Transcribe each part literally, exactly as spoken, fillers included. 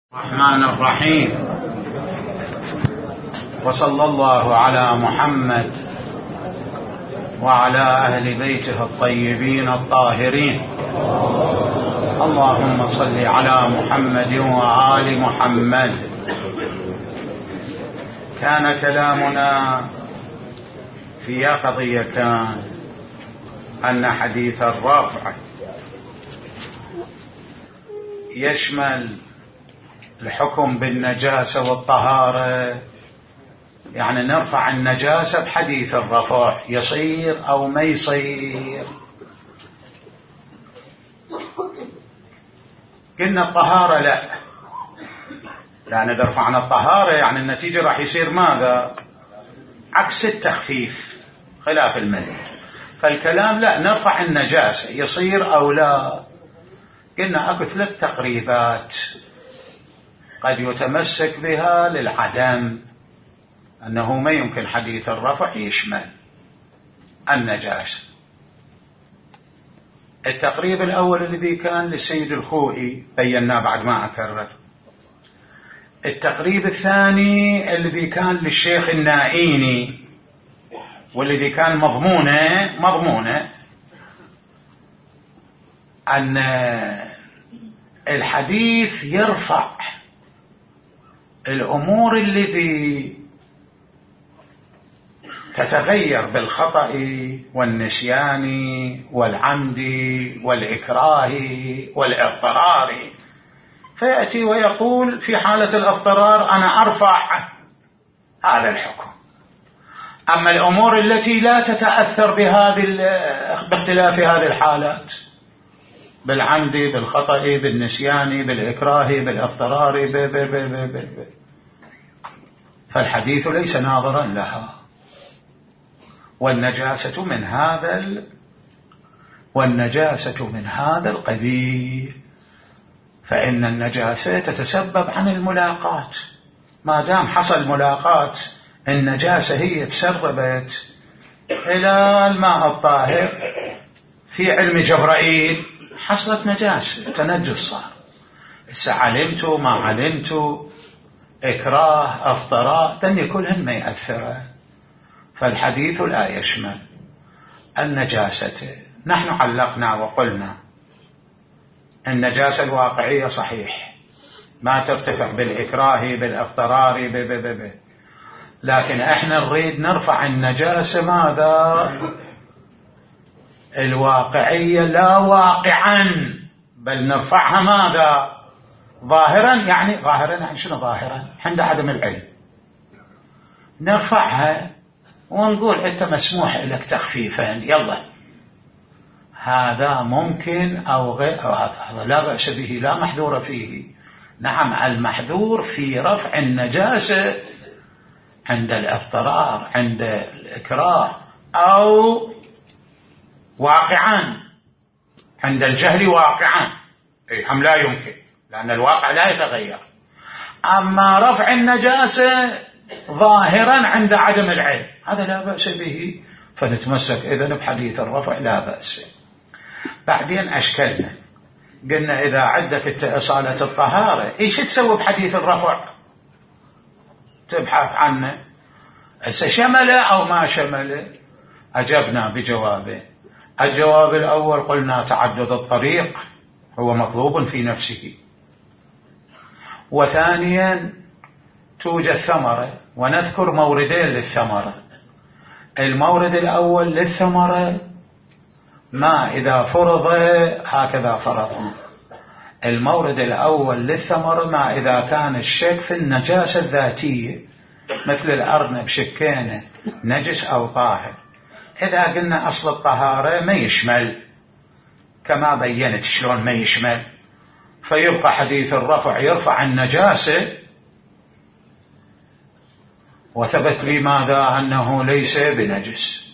الرحمن الرحيم. وصلى الله على محمد وعلى أهل بيته الطيبين الطاهرين. اللهم صل على محمد وآل محمد. كان كلامنا في قضية كان أن حديث الرفع يشمل الحكم بالنجاسة والطهارة، يعني نرفع النجاسة بحديث الرفع، يصير أو ما يصير. قلنا الطهارة لا، يعني إذا رفعنا الطهارة يعني النتيجة راح يصير ماذا؟ عكس التخفيف، خلاف المذهب. فالكلام لا، نرفع النجاسة يصير أو لا. قلنا أكو ثلاث تقريبات قد يتمسك بها للعدم، أنه ما يمكن حديث الرفع يشمل النجاسة. التقريب الأول الذي كان للسيد الخوئي بيناه بعد ما أكرر. التقريب الثاني الذي كان للشيخ النائيني، والذي كان مضمونه مضمونه أن الحديث يرفع الأمور التي تتغير بالخطأ والنسيان والعمد والإكراه والاضطرار، فيأتي ويقول في حالة الاضطرار أنا أرفع هذا الحكم. أما الأمور التي لا تتأثر بهذه باختلاف هذه الحالات، بالعمد بالخطأ بالنسيان بالإكراه بالاضطرار ب ب ب ب ب فالحديث ليس ناظرا لها. والنجاسة من هذا ال... والنجاسة من هذا القبيل، فإن النجاسة تتسبب عن الملاقات. ما دام حصل ملاقات، النجاسة هي تسربت إلى الماء الطاهر، في علم جبرائيل حصلت نجاسة، تنجس صار. إذا علمت ما علمت، إكراه أفطراء، دني كلهن ما يأثر. فالحديث لا يشمل النجاسة. نحن علقنا وقلنا النجاسة الواقعية صحيح ما ترتفع بالإكراه بالاضطرار ب ب ب ب لكن احنا نريد نرفع النجاسة ماذا؟ الواقعية لا واقعا، بل نرفعها ماذا؟ ظاهرا. يعني ظاهرا يعني شنو ظاهرا؟ عند عدم العلم نرفعها ونقول انت مسموح لك تخفيفا، يلا هذا ممكن او غير، أو هذا لا بأس به، لا محذور فيه. نعم، المحذور في رفع النجاسة عند الاضطرار، عند الإكراه، أو واقعا عند الجهل واقعا، هم لا يمكن، لأن الواقع لا يتغير. أما رفع النجاسة ظاهرا عند عدم العلم، هذا لا بأس به، فنتمسك إذن بحديث الرفع لا بأس. بعدين أشكلنا، قلنا إذا عندك إصالة الطهارة إيش تسوي بحديث الرفع؟ تبحث عنه، شمله أو ما شمله؟ أجبنا بجوابه. الجواب الأول قلنا تعدد الطريق هو مطلوب في نفسه، وثانيا توجد ثمرة، ونذكر موردين للثمرة. المورد الأول للثمرة ما إذا فرض هكذا فرضنا. المورد الأول للثمرة ما إذا كان الشك في النجاسة الذاتية، مثل الأرنب شكينه نجس أو طاهر. إذا قلنا أصل الطهارة ما يشمل، كما بيّنت شلون ما يشمل، فيبقى حديث الرفع يرفع النجاسة، وثبت لي ماذا؟ أنه ليس بنجس.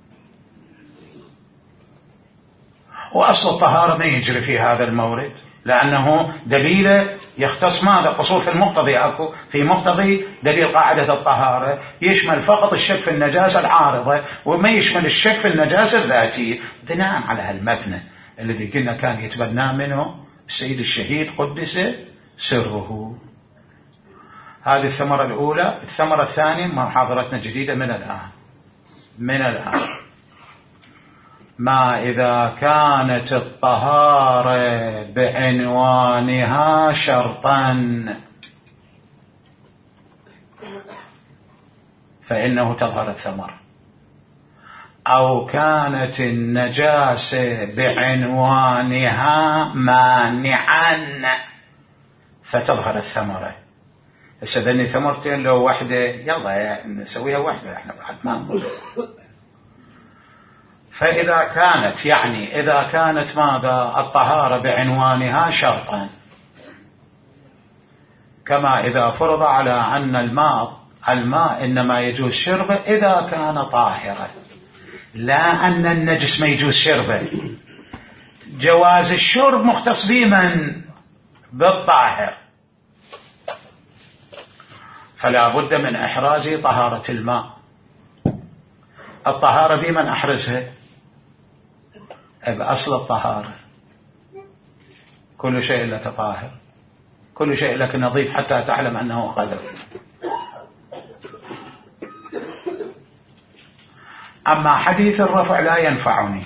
وأصل الطهارة ما يجري في هذا المورد، لأنه دليل يختص ماذا؟ قصور في المقتضي. أكو في مقتضي دليل قاعدة الطهارة يشمل فقط الشك في النجاسة العارضة، وما يشمل الشك في النجاسة الذاتية. بناء على هالمبنى الذي قلنا كان يتبنى منه السيد الشهيد قدس سره. هذه الثمرة الأولى. الثمرة الثانية محاضرتنا جديدة من الآن من الآن ما إذا كانت الطهارة بعنوانها شرطا فإنه تظهر الثمرة، أو كانت النجاسة بعنوانها مانعا فتظهر الثمرة. هسه ذني ثمرتين لو واحدة يلا يعني نسويها واحدة احنا بعد ما نقول. فإذا كانت يعني إذا كانت ماذا الطهارة بعنوانها شرطا، كما إذا فرض على أن الماء الماء إنما يجوز شربه إذا كان طاهرا، لا أن النجس ما يجوز شربه. جواز الشرب مختص بمن؟ بالطاهر. فلا بد من إحراز طهارة الماء. الطهارة بمن أحرزها؟ بأصل الطهارة. كل شيء لك طاهر، كل شيء لك نظيف حتى تعلم أنه قذر. أما حديث الرفع لا ينفعني،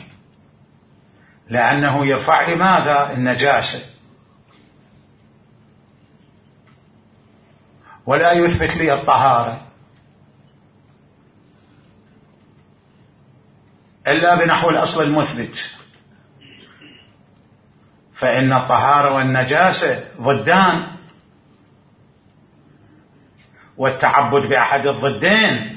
لأنه يرفع لماذا؟ النجاسة، ولا يثبت لي الطهارة إلا بنحو الأصل المثبت. فإن الطهارة والنجاسة ضدان، والتعبد بأحد الضدين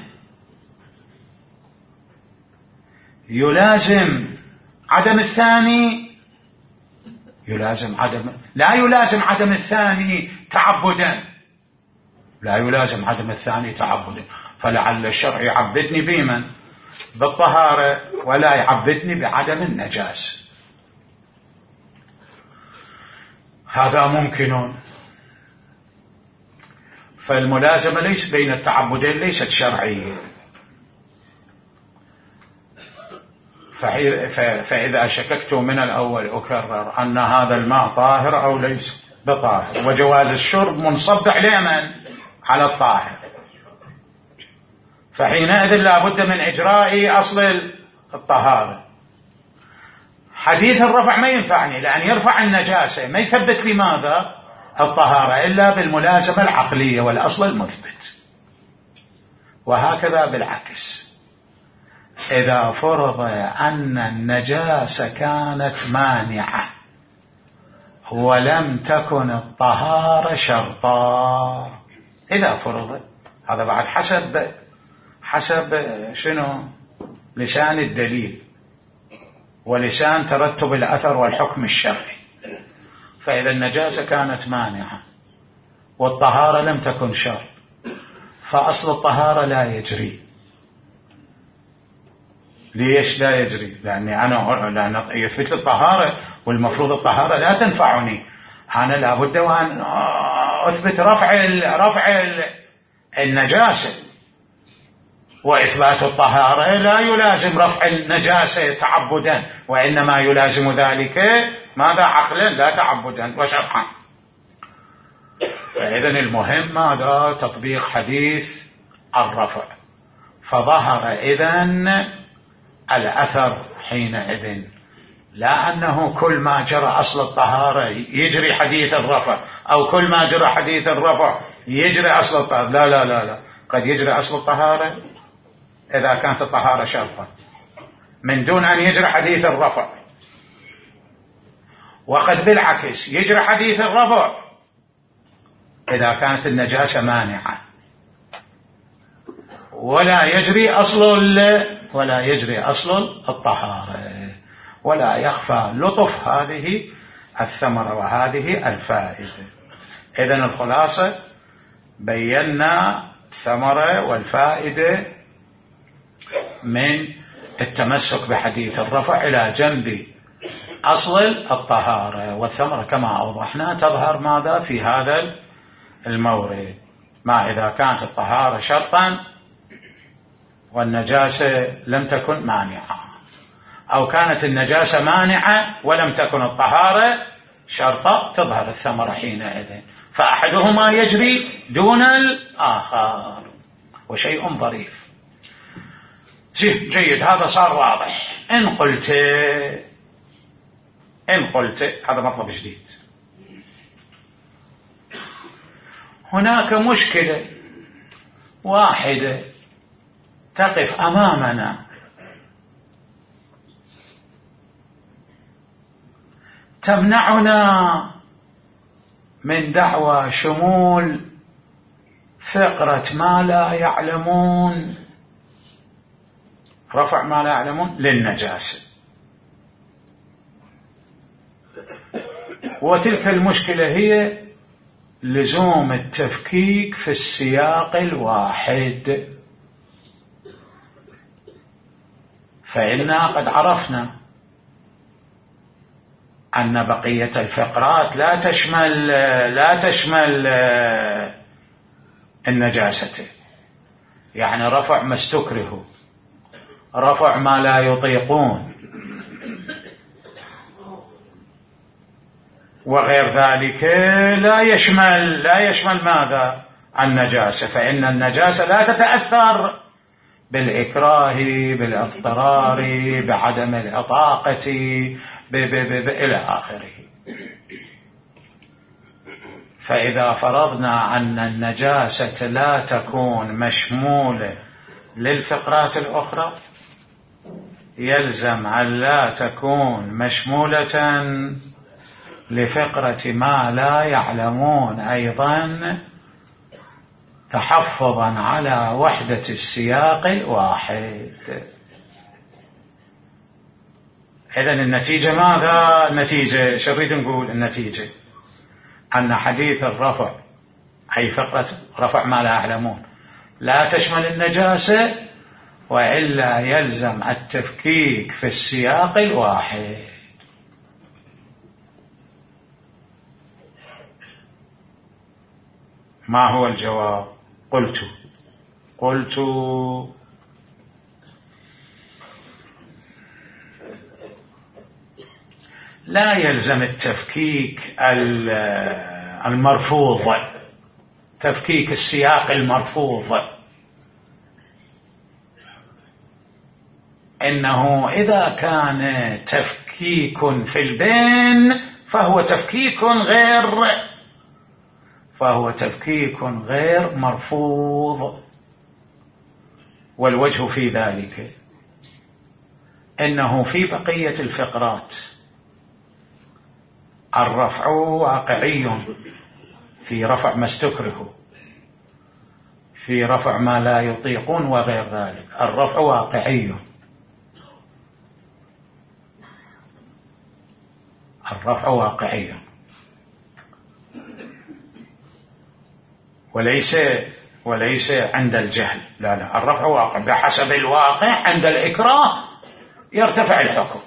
يلازم عدم الثاني، يلازم عدم لا يلازم عدم الثاني تعبدا، لا يلازم عدم الثاني تعبدا. فلعل الشرع يعبدني بمن؟ بالطهارة، ولا يعبدني بعدم النجاسة. هذا ممكن. فالملازمة ليس بين التعبدين ليست شرعية. فإذا شككت من الأول أكرر أن هذا الماء طاهر أو ليس بطاهر، وجواز الشرب منصب على على الطاهر، فحينئذ لا بد من إجراء أصل الطهارة. حديث الرفع ما ينفعني، لأن يرفع النجاسة ما يثبت لماذا الطهارة إلا بالملازمة العقلية والأصل المثبت. وهكذا بالعكس، إذا فرض أن النجاسة كانت مانعة ولم تكن الطهارة شرطا، إذا فرض هذا بعد حسب حسب شنو؟ لسان الدليل ولسان ترتب الأثر والحكم الشرعي. فإذا النجاسة كانت مانعة والطهارة لم تكن شرط، فأصل الطهارة لا يجري. ليش لا يجري؟ لأني أنا لأن يثبت الطهارة، والمفروض الطهارة لا تنفعني. أنا لابد وأن أثبت رفع رفع النجاسة، وإثبات الطهارة لا يلازم رفع النجاسة تعبدا، وإنما يلازم ذلك ماذا؟ عقلا لا تعبدا وشرعا. فإذن المهم ماذا؟ تطبيق حديث الرفع. فظهر إذن الأثر حينئذ، لا أنه كل ما جرى أصل الطهارة يجري حديث الرفع، أو كل ما جرى حديث الرفع يجري أصل الطهارة. لا لا لا لا، قد يجري أصل الطهارة إذا كانت الطهارة شرطا من دون أن يجري حديث الرفع، وقد بالعكس يجري حديث الرفع إذا كانت النجاسة مانعة، ولا يجري أصل ولا يجري أصل الطهارة. ولا يخفى لطف هذه الثمرة وهذه الفائدة. إذن الخلاصة بينا الثمرة والفائدة من التمسك بحديث الرفع إلى جنب أصل الطهارة. والثمرة كما أوضحنا تظهر ماذا في هذا المورد؟ ما إذا كانت الطهارة شرطا والنجاسة لم تكن مانعة، أو كانت النجاسة مانعة ولم تكن الطهارة شرطا، تظهر الثمرة حينئذ. فأحدهما يجري دون الآخر، وشيء ظريف. جيد، هذا صار واضح. إن قلت إن قلت هذا مطلب جديد. هناك مشكلة واحدة تقف أمامنا تمنعنا من دعوى شمول فقرة ما لا يعلمون، رفع ما لا يعلمون للنجاسة. وتلك المشكلة هي لزوم التفكيك في السياق الواحد. فإنا قد عرفنا أن بقية الفقرات لا تشمل لا تشمل النجاسة، يعني رفع ما استكره، رفع ما لا يطيقون، وغير ذلك لا يشمل لا يشمل ماذا؟ النجاسة. فإن النجاسة لا تتأثر بالإكراه، بالاضطرار، بعدم الإطاقة، ب ب ب إلى آخره. فإذا فرضنا أن النجاسة لا تكون مشمولة للفقرات الأخرى، يلزم أن لا تكون مشمولة لفقرة ما لا يعلمون أيضا، تحفظا على وحدة السياق الواحد. إذن النتيجة ماذا؟ النتيجة شو نريد نقول؟ النتيجة أن حديث الرفع، أي فقرة رفع ما لا يعلمون، لا تشمل النجاسة، وإلا يلزم التفكيك في السياق الواحد. ما هو الجواب؟ قلت قلت لا يلزم التفكيك المرفوض، تفكيك السياق المرفوض، إنه إذا كان تفكيك في البين فهو تفكيك غير فهو تفكيك غير مرفوض. والوجه في ذلك إنه في بقية الفقرات الرفع واقعي، في رفع ما استكره، في رفع ما لا يطيقون وغير ذلك، الرفع واقعي، الرفع واقعي، وليس وليس عند الجهل، لا لا، الرفع واقع بحسب الواقع. عند الإكراه يرتفع الحكم.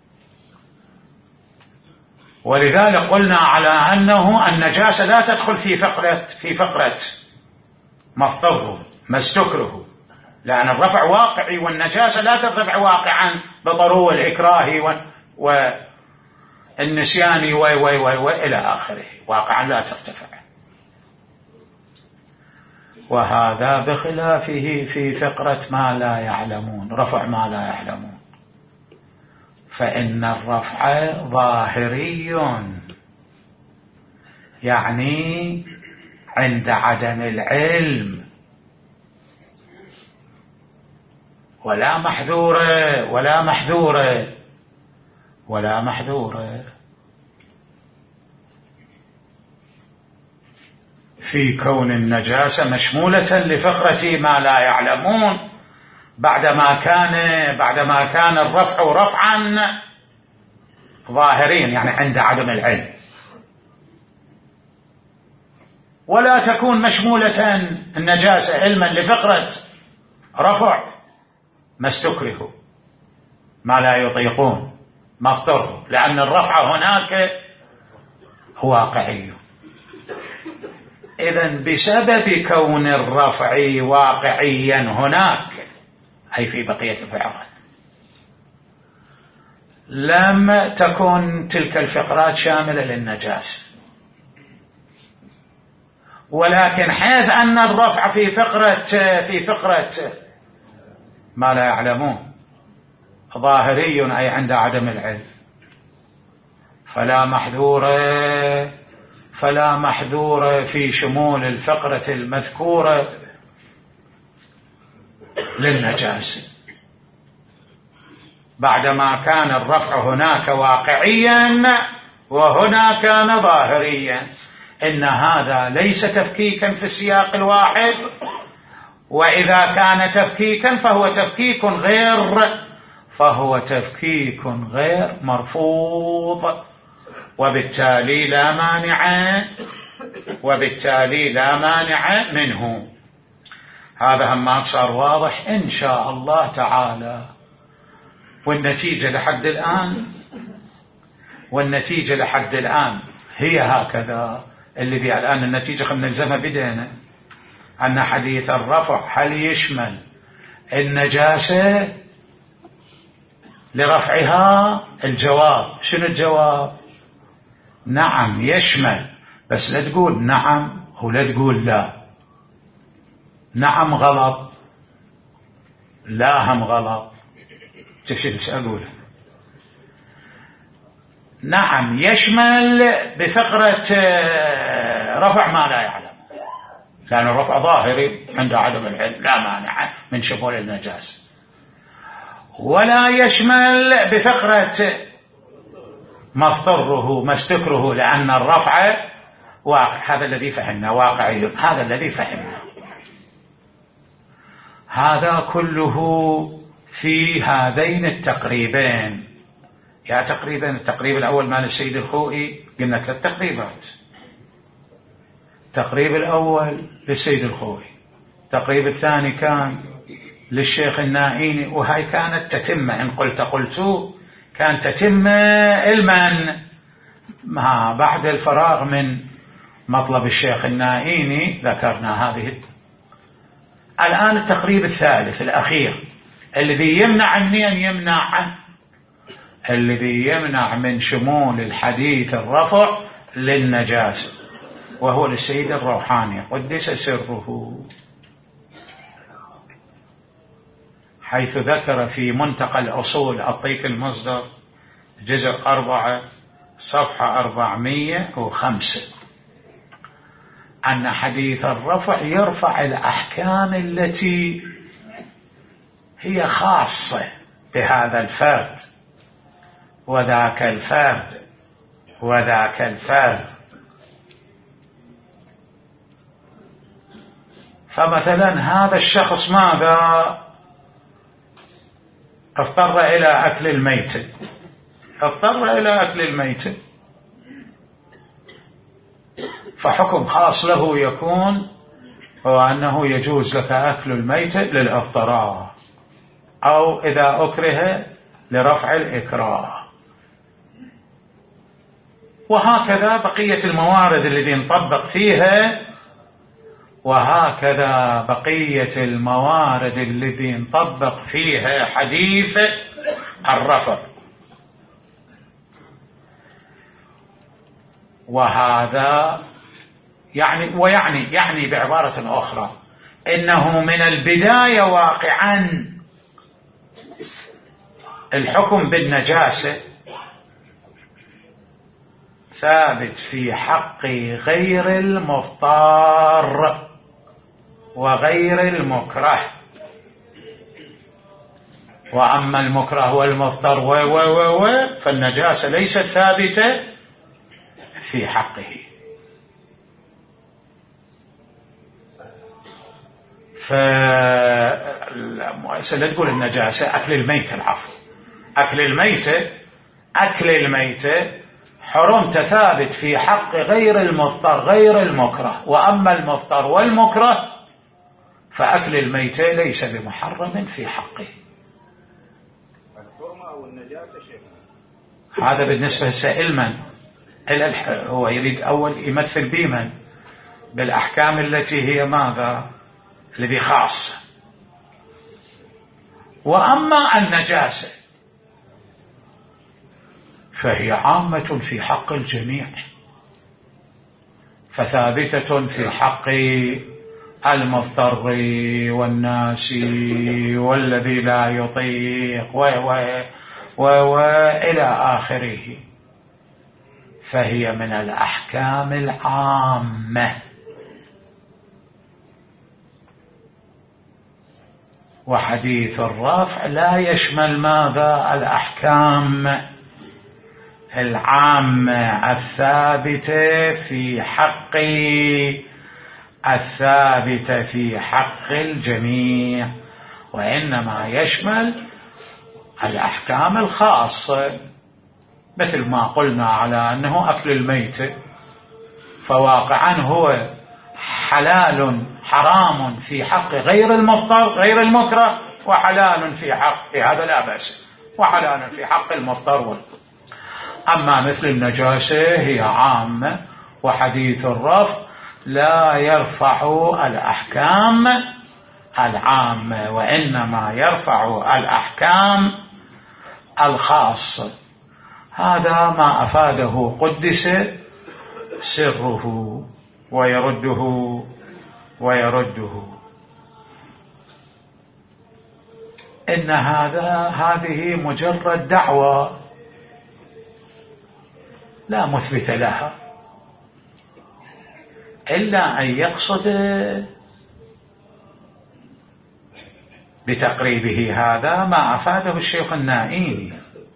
ولذلك قلنا على أنه النجاسة لا تدخل في فقرة في فقرة ما اضطره ما استكره، لأن الرفع واقعي، والنجاسة لا ترتفع واقعا بطرو الإكراه والنسيان وإلى آخره، واقعا لا ترتفع. وهذا بخلافه في فقرة ما لا يعلمون، رفع ما لا يعلمون، فإن الرفع ظاهري، يعني عند عدم العلم، ولا محذورة ولا محذورة ولا محذورة في كون النجاسة مشمولة لفقرة ما لا يعلمون، بعدما كان بعدما كان الرفع رفعا ظاهريا، يعني عند عدم العلم. ولا تكون مشمولة النجاسة علما لفقرة رفع ما استكره، ما لا يطيقون، ما اضطروا، لأن الرفع هناك واقعي. إذن بسبب كون الرفع واقعيا هناك، أي في بقية الفقرات، لم تكن تلك الفقرات شاملة للنجاسة، ولكن حيث أن الرفع في فقرة في فقرة ما لا يعلمون ظاهري أي عند عدم العلم، فلا محذور فلا محذور في شمول الفقرة المذكورة للنجاسة، بعدما كان الرفع هناك واقعيا وهنا كان ظاهريا. إن هذا ليس تفكيكا في السياق الواحد، وإذا كان تفكيكا فهو تفكيك غير فهو تفكيك غير مرفوض، وبالتالي لا مانع وبالتالي لا مانع منه. هذا هم صار واضح إن شاء الله تعالى. والنتيجة لحد الآن والنتيجة لحد الآن هي هكذا. الذي الآن النتيجة خلنا نلزمها بدينا أن حديث الرفع هل يشمل النجاسة لرفعها؟ الجواب شنو الجواب؟ نعم يشمل، بس لا تقول نعم ولا تقول لا. نعم غلط، لا هم غلط. تشيل أقول نعم يشمل بفقرة رفع ما لا يعلم، لأن الرفع ظاهري عند عدم العلم لا مانع من شمول النجاسة، ولا يشمل بفقرة مضطره مستكره، لأن الرفع واقع. هذا الذي فهمنا واقعي، هذا الذي فهمنا. هذا كله في هذين التقريبين. يا تقريبا التقريب الأول مال السيد الخوئي قلنا ثلاث تقريبات. التقريب الأول للسيد الخوئي، التقريب الثاني كان للشيخ النائيني، وهي كانت تتمة إن قلت قلت كانت تتمة المن ما بعد الفراغ من مطلب الشيخ النائيني ذكرنا هذه. الآن التقريب الثالث الأخير الذي يمنع من أن يمنع الذي يمنع من شمول الحديث الرفع للنجاسة، وهو للسيد الروحاني قدس سره، حيث ذكر في منتقى الأصول أعطيك المصدر جزء أربعة صفحة أربعمائة وخمسة أن حديث الرفع يرفع الأحكام التي هي خاصة بهذا الفرد وذاك الفرد وذاك الفرد. فمثلا هذا الشخص ماذا؟ اضطر إلى أكل الميتة اضطر إلى أكل الميتة فحكم خاص له يكون هو أنه يجوز لك أكل الميتة للإضطرار، أو إذا أكره لرفع الإكراه. وهكذا بقية الموارد التي نطبق فيها، وهكذا بقية الموارد التي نطبق فيها حديث الرفع. وهذا يعني ويعني يعني بعبارة أخرى إنه من البداية واقعا الحكم بالنجاسة ثابت في حق غير المضطر وغير المكره، وأما المكره والمضطر و و و و فالنجاسة ليست ثابتة في حقه. فالمؤسسة تقول النجاسة أكل الميتة، العفو أكل الميتة أكل الميتة حرمت ثابت في حق غير المضطر غير المكره، وأما المضطر والمكره فأكل الميتة ليس بمحرم في حقه. الحرمة أو النجاسة شيء هذا بالنسبة لسائل من هو يريد أول يمثل بمن بالأحكام التي هي ماذا الذي خاص. وأما النجاسة فهي عامة في حق الجميع، فثابتة في حق المضطر والناسي والذي لا يطيق وإلى آخره، فهي من الأحكام العامة. وحديث الرفع لا يشمل ماذا؟ الأحكام العامة الثابتة في حق الثابتة في حق الجميع، وإنما يشمل الأحكام الخاصة، مثل ما قلنا على أنه أكل الميت، فواقعا هو حلال حرام في حق غير المضطر غير المكره، وحلال في حق هذا لا بأس، وحلال في حق المضطر. أما مثل النجاسة هي عامة، وحديث الرفع لا يرفع الأحكام العامة، وإنما يرفع الأحكام الخاصة. هذا ما أفاده قدس سره ويرده ويرده إن هذا هذه مجرد دعوة لا مثبت لها، إلا أن يقصد بتقريبه هذا ما أفاده الشيخ النائيني،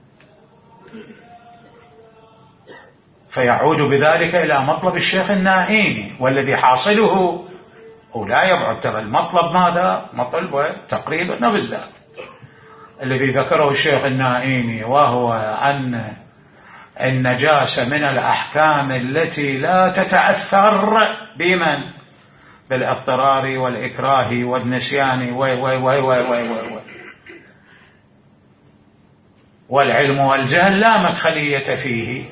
فيعود بذلك إلى مطلب الشيخ النائيني، والذي حاصله ولا يبعد. ترى المطلب ماذا؟ مطلب تقريبا بالذات الذي ذكره الشيخ النائيني، وهو أن النجاسة من الأحكام التي لا تتأثر بمن؟ بالاضطرار والإكراه والنسيان وي وي وي وي وي وي والعلم والجهل لا مدخلية فيه.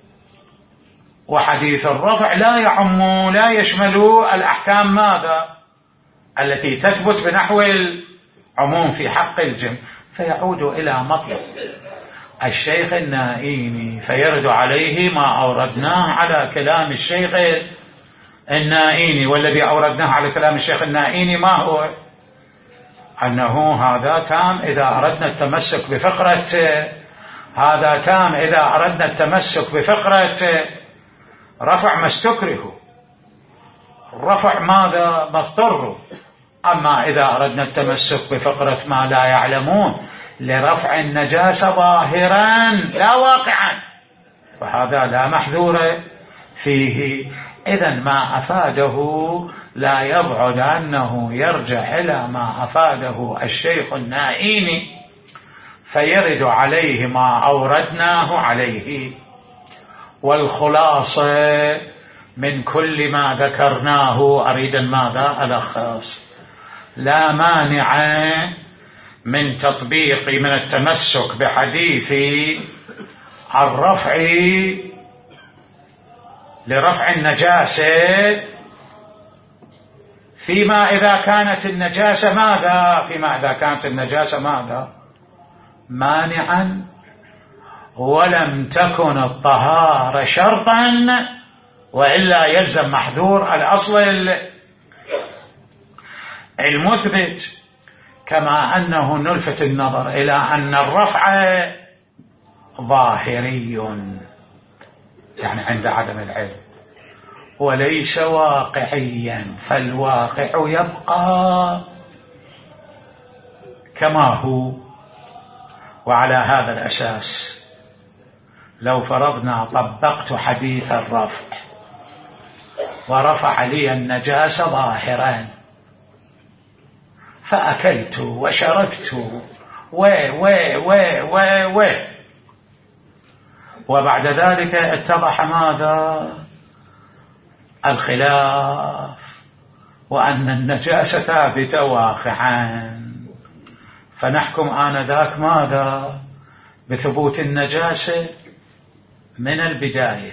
وحديث الرفع لا يعم لا يشمل الأحكام ماذا؟ التي تثبت بنحو العموم في حق الجمع، فيعود إلى مطلب الشيخ النائيني، فيرد عليه ما أوردناه على كلام الشيخ النائيني. والذي أوردناه على كلام الشيخ النائيني ما هو؟ أنه هذا تام إذا أردنا التمسك بفقرة هذا تام إذا أردنا التمسك بفقرة رفع ما استكره، رفع ماذا؟ مضطر. أما إذا أردنا التمسك بفقرة ما لا يعلمون لرفع النجاسة ظاهرا لا واقعا، فهذا لا محذور فيه. إذن ما أفاده لا يبعد أنه يرجع إلى ما أفاده الشيخ النائيني، فيرد عليه ما أوردناه عليه. والخلاصة من كل ما ذكرناه أريد ماذا؟ ألخص. لا مانع من تطبيق من التمسك بحديث الرفع لرفع النجاسة فيما إذا كانت النجاسة ماذا؟ فيما إذا كانت النجاسة ماذا؟ مانعا، ولم تكن الطهارة شرطا، وإلا يلزم محذور الأصل المثبت. كما أنه نلفت النظر إلى أن الرفع ظاهري، يعني عند عدم العلم، وليس واقعيا، فالواقع يبقى كما هو. وعلى هذا الأساس لو فرضنا طبقت حديث الرفع ورفع لي النجاسة ظاهرا، فأكلت وشربت و و و و و وبعد ذلك اتضح ماذا؟ الخلاف، وأن النجاسة ثابتة واقعا، فنحكم آنذاك ماذا؟ بثبوت النجاسة من البداية.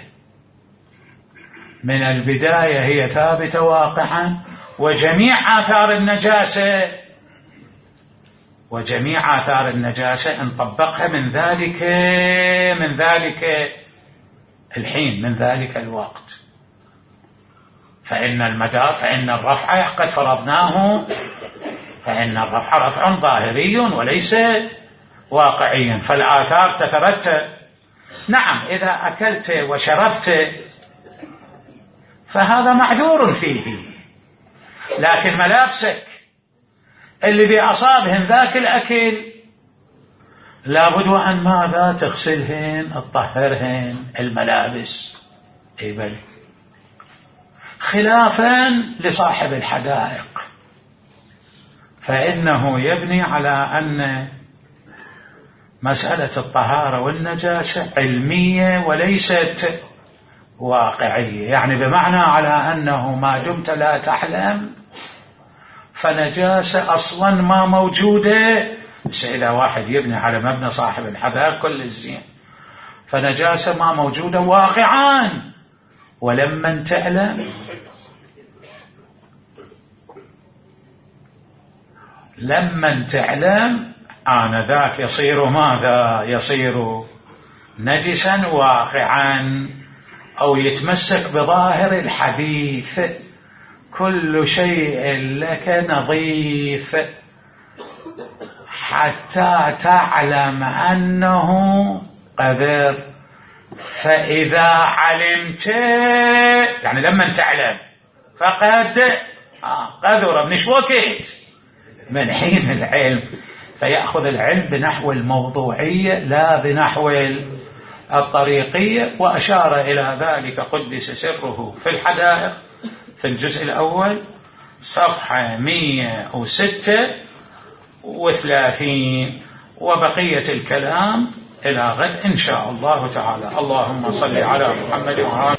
من البداية هي ثابتة واقعا، وجميع آثار النجاسة وجميع آثار النجاسة إن طبقها من ذلك من ذلك الحين من ذلك الوقت. فإن المدار فإن الرفع قد فرضناه، فإن الرفع رفع ظاهري وليس واقعيا، فالآثار تترتب. نعم إذا أكلت وشربت فهذا معذور فيه، لكن ملابسك اللي بأصابهن ذاك الأكل لابد أن ماذا تغسلهن تطهرهن الملابس. أي بل خلافا لصاحب الحدائق فإنه يبني على أن مسألة الطهارة والنجاسة علمية وليست واقعية، يعني بمعنى على أنه ما دمت لا تحلم فنجاسة أصلا ما موجودة. بس إذا واحد يبني على مبنى صاحب الحدائق كل الزين، فنجاسة ما موجودة واقعان، ولمن تعلم لمن تعلم آنذاك يصير ماذا؟ يصير نجسا واقعا، أو يتمسك بظاهر الحديث كل شيء لك نظيف حتى تعلم أنه قذر. فإذا علمت يعني لما تعلم فقد قذر من وقت من حين العلم، فيأخذ العلم بنحو الموضوعية لا بنحو الطريقية. وأشار إلى ذلك قدس سره في الحدائق في الجزء الأول صفحة مئة وستة وثلاثين، وبقية الكلام إلى غد إن شاء الله تعالى. اللهم صل على محمد وعلى